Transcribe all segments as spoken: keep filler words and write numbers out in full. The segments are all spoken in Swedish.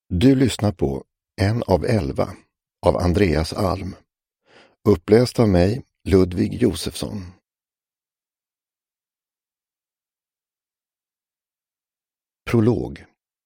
Du lyssnar på En av elva av Andreas Alm. Uppläst av mig, Ludvig Josefsson. Prolog.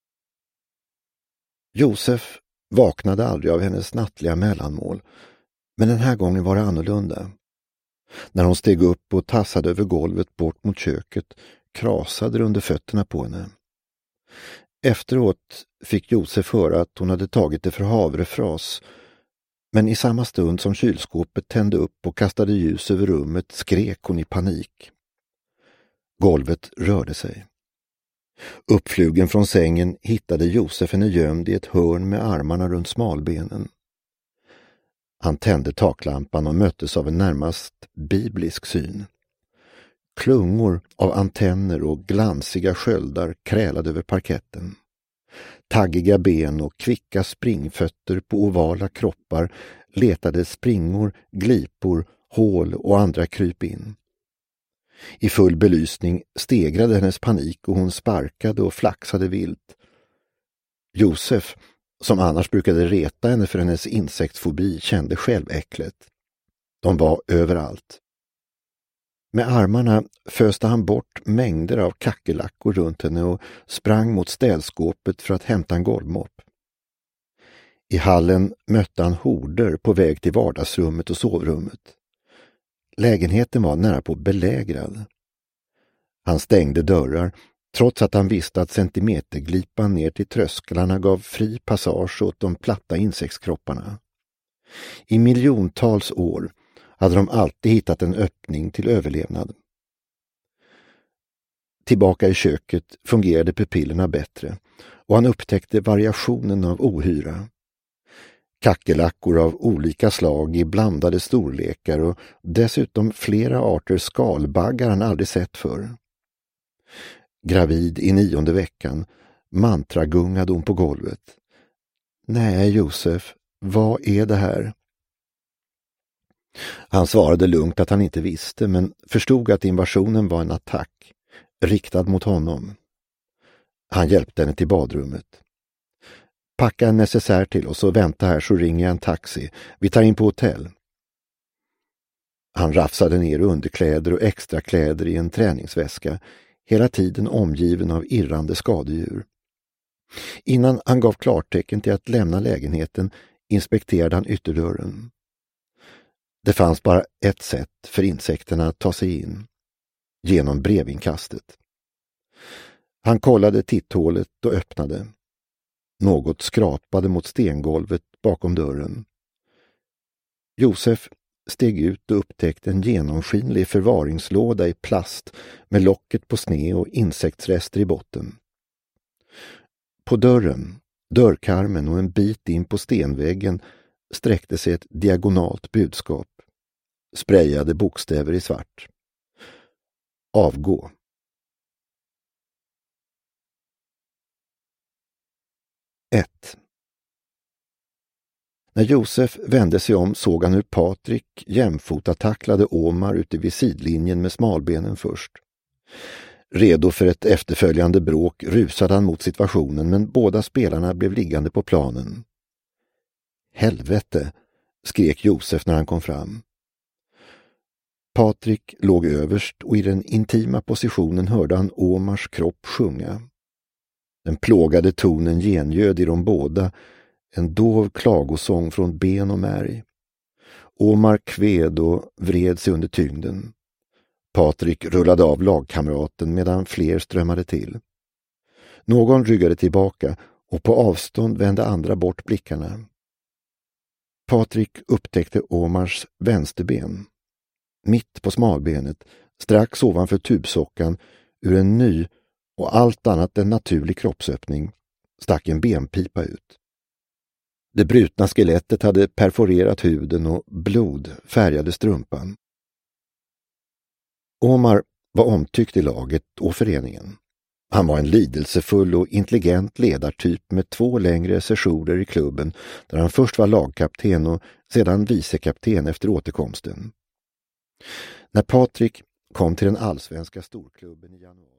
Josef vaknade aldrig av hennes nattliga mellanmål, men den här gången var det annorlunda. När hon steg upp och tassade över golvet bort mot köket krasade det under fötterna på henne. Efteråt fick Josef höra att hon hade tagit det för havrefras, men i samma stund som kylskåpet tände upp och kastade ljus över rummet skrek hon i panik. Golvet rörde sig. Uppflugen från sängen hittade Josef henne gömd i ett hörn med armarna runt smalbenen. Han tände taklampan och möttes av en närmast biblisk syn. Klungor av antenner och glansiga sköldar krälade över parketten. Taggiga ben och kvicka springfötter på ovala kroppar letade springor, glipor, hål och andra kryp in. I full belysning stegrade hennes panik och hon sparkade och flaxade vilt. Josef, som annars brukade reta henne för hennes insektsfobi, kände själv äcklet. De var överallt. Med armarna föste han bort mängder av kackerlackor runt henne och sprang mot städskåpet för att hämta en golvmopp. I hallen mötte han horder på väg till vardagsrummet och sovrummet. Lägenheten var nära på belägrad. Han stängde dörrar, trots att han visste att centimeterglipan ner till trösklarna gav fri passage åt de platta insektskropparna. I miljontals år hade de alltid hittat en öppning till överlevnad. Tillbaka i köket fungerade pupillerna bättre och han upptäckte variationen av ohyra. Kackerlackor av olika slag i blandade storlekar och dessutom flera arter skalbaggar han aldrig sett förr. Gravid i nionde veckan mantragungade hon på golvet. Nej, Josef, vad är det här? Han svarade lugnt att han inte visste, men förstod att invasionen var en attack, riktad mot honom. Han hjälpte henne till badrummet. Packa en necessär till oss och vänta här så ringer jag en taxi. Vi tar in på hotell. Han rafsade ner underkläder och extra kläder i en träningsväska, hela tiden omgiven av irrande skadedjur. Innan han gav klartecken till att lämna lägenheten inspekterade han ytterdörren. Det fanns bara ett sätt för insekterna att ta sig in, genom brevinkastet. Han kollade titthålet och öppnade. Något skrapade mot stengolvet bakom dörren. Josef steg ut och upptäckte en genomskinlig förvaringslåda i plast med locket på sne och insektsrester i botten. På dörren, dörrkarmen och en bit in på stenväggen sträckte sig ett diagonalt budskap. Sprayade bokstäver i svart. Avgå. ett. När Josef vände sig om såg han hur Patrik jämfota tacklade Omar ute vid sidlinjen med smalbenen först. Redo för ett efterföljande bråk rusade han mot situationen, men båda spelarna blev liggande på planen. Helvete, skrek Josef när han kom fram. Patrik låg överst och i den intima positionen hörde han Omars kropp sjunga. Den plågade tonen gengöd i de båda, en dov klagosång från ben och märg. Omar kved och vred sig under tyngden. Patrik rullade av lagkamraten medan fler strömmade till. Någon ryggade tillbaka och på avstånd vände andra bort blickarna. Patrik upptäckte Omars vänsterben. Mitt på smalbenet, strax ovanför tubsockan, ur en ny och allt annat än naturlig kroppsöppning, stack en benpipa ut. Det brutna skelettet hade perforerat huden och blod färgade strumpan. Omar var omtyckt i laget och föreningen. Han var en lidelsefull och intelligent ledartyp med två längre sessioner i klubben där han först var lagkapten och sedan vicekapten efter återkomsten. När Patrik kom till den allsvenska storklubben i januari